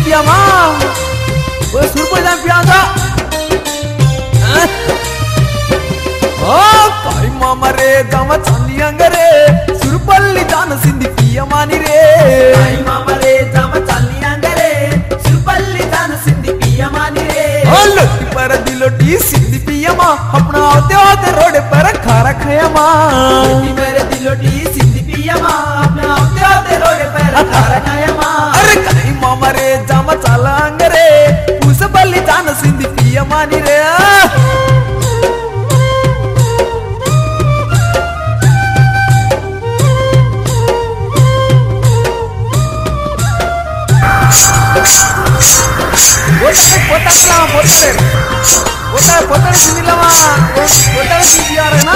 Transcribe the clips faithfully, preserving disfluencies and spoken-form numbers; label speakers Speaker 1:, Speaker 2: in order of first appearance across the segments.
Speaker 1: पिया माँ वो सुरपुर जान पिया था काई मामा रे जामा चांदी अंगरे सुरपल्ली जान सिंधी पिया मानी रे
Speaker 2: काई मामा रे जामा चांदी अंगरे सुरपल्ली जान सिंधी पिया मानी रे
Speaker 1: लोटी पर दिलोटी सिंधी पिया माँ अपना होते होते रोड पर खारा खाया माँ
Speaker 2: लोटी पर दिलोटी सिंधी पिया माँ अपना होते होते रोड पर खारा खाया माँ
Speaker 1: अरे काई मामा रे जामा चाला अंगरे सुरपल्ली जान सिंधी पिया मानी रे పోతా పోతే పోతా పోతా సింధిలమా పోతా సింధియారేనా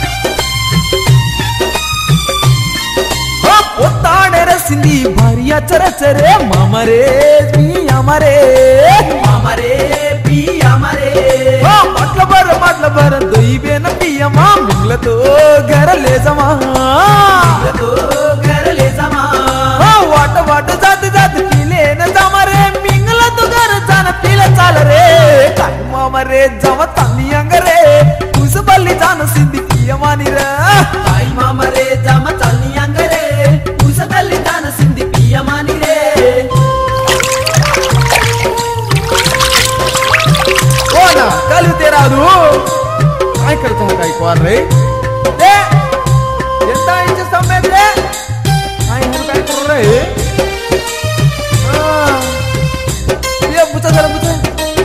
Speaker 1: ఓ పోతాడేర సింధి భారియా చరచరే మామరే పీ అమరే
Speaker 2: మామరే పీ అమరే
Speaker 1: ఓ మట్ల బర మట్ల బర దొయిబేన పియమా మింగ్లతో గరలే జమా
Speaker 2: మింగ్లతో గరలే జమా
Speaker 1: ఓ వాట వాట జాత జాత పిలేన జమరే మింగ్లతో గర జాన పిల చాలరే కాయి మామరే జమ తన్ని అంగరే కుసబల్లి జాన సింధి పియమానిరా
Speaker 2: కాయి మామరే జమ తన్ని అంగరే కుసబల్లి జాన సింధి పియమానిరే
Speaker 1: ఓనా కలు తెరాదు काय करता है काय कोर रे ए ఎంత ఇంచ సమయం రే काय हम काय कर रहे हां ये बुचा जरा बुचा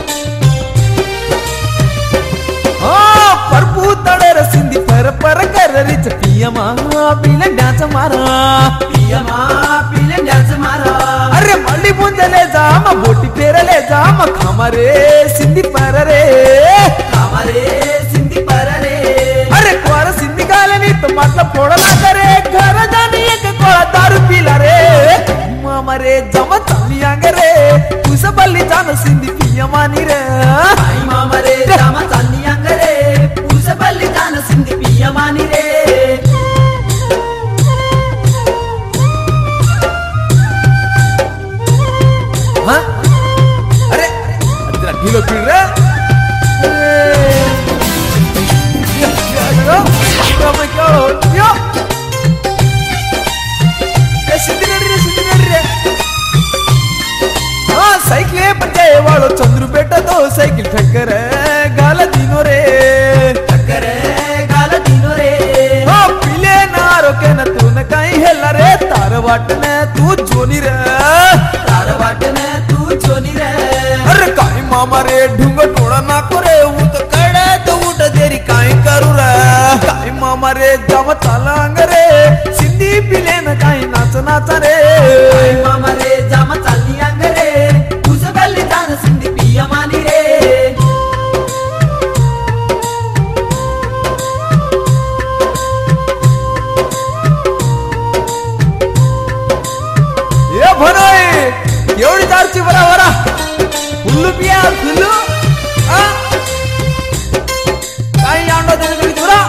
Speaker 1: हां परपू तड़े रसिंदी पर पर कर रिच पियमा पीले डांस मारा
Speaker 2: पियमा पीले डांस मारा
Speaker 1: अरे मल्ली बुंजले जाम बोटी पेरले जाम खमरे सिंधी पर रे
Speaker 2: खमरे सिंधी पर रे
Speaker 1: अरे कोर सिंधी गाले तो मतलब फोड़ना करे घर जानी एक कोड़ा दारू पीला रे मामा रे जमा तनी अंगरे कुसबल्ली जान सिंधी पिया मानी रे
Speaker 2: आई मामा रे जमा तनी अंगरे कुसबल्ली जान सिंधी पिया मानी रे
Speaker 1: हाँ अरे अरे ढीलो पीड़ रे मैं क्या हो यो ए सिंधी रे सिंधी रे हाँ साइकिल पर जाए वालों चंद्रपेट तो साइकिल ठक्कर गाला दिनो रे
Speaker 2: ठक्कर गाला दिनो रे
Speaker 1: हाँ पीले नारो के न तू न कहीं हेला रे तार वाटने तू जोनी रे
Speaker 2: तार वाटने तू जोनी रे
Speaker 1: अरे काई मामा रे ढूंगा टोड़ा ना करे वो तो कड़े तो उठ देरी काई करू रे काई मामा रे जम चालांग रे सिंधी पीले न काई नाच नाच रे
Speaker 2: काई मामा रे जम चालियांग रे कुसबल्ली जान सिंधी पिया मानी रे
Speaker 1: ये भनोय एवढी दारची बरा बरा फुल्लू पिया फुल्लू आ कायయాండో తెలియదు చూరా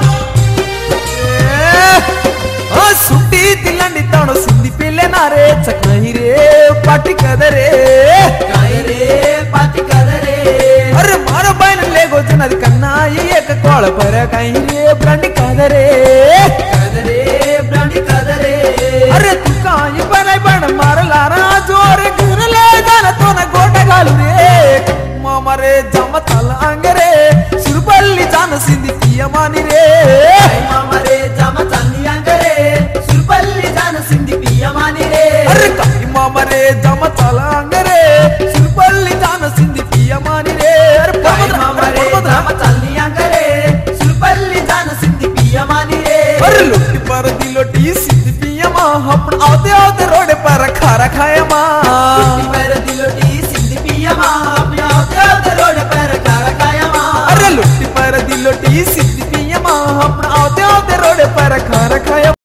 Speaker 1: ఆ సుట్టి తిల్లండి తాను సింధి పిల్లనారే చకహి రే పాటి కదరే
Speaker 2: కాయి రే పాటి కదరే
Speaker 1: अरे मारो बहन ले गोचनद कन्ना एक कोळ पर काही रे ब्रांडी कदरे
Speaker 2: कदरे ब्रांडी कदरे
Speaker 1: अरे तू काही बनाय पण मारला रा जोर घर ले जान तो न गोटा घालू रे मामा रे जम तल अंगरे सुरपल्ली जान सिंधी पिया मानी रे
Speaker 2: काई मामा रे जम चांदी अंगरे सुरपल्ली जान सिंधी पिया मानी रे
Speaker 1: अरे काही मामा रे जम तल अंगरे सुरपल्ली जान सिंधी पिया मानी रे अरे
Speaker 2: काई मामा रे जम चांदी अंगरे सुरपल्ली जान सिंधी पिया मानी रे
Speaker 1: अरे लोटी पर दिलोटी सिंधी पिया माँ अपन आते आते रोड पर खारा खाया माँ
Speaker 2: लोटी पर दिलोटी सिंधी पिया माँ अपने आते आते रोड पर खारा खाया माँ
Speaker 1: अरे लोटी पर दिलोटी सिंधी